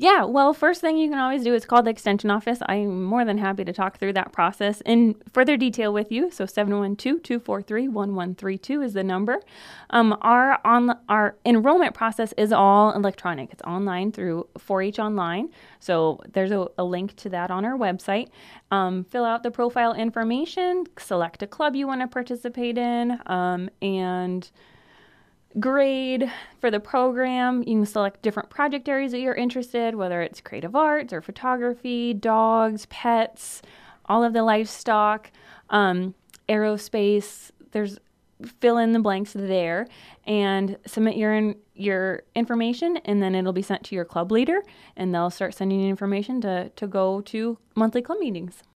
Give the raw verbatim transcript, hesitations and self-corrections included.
Yeah, well, first thing you can always do is call the extension office. I'm more than happy to talk through that process in further detail with you. So seven one two, two four three, one one three two is the number. Um, our on our enrollment process is all electronic. It's online through four H Online. So there's a, a link to that on our website. Um, fill out the profile information, select a club you want to participate in, um, and grade for the program. You can select different project areas that you're interested, whether it's creative arts or photography, dogs, pets, all of the livestock, um, aerospace. There's fill in the blanks there and submit your in, your information, and then it'll be sent to your club leader, and they'll start sending you information to to go to monthly club meetings.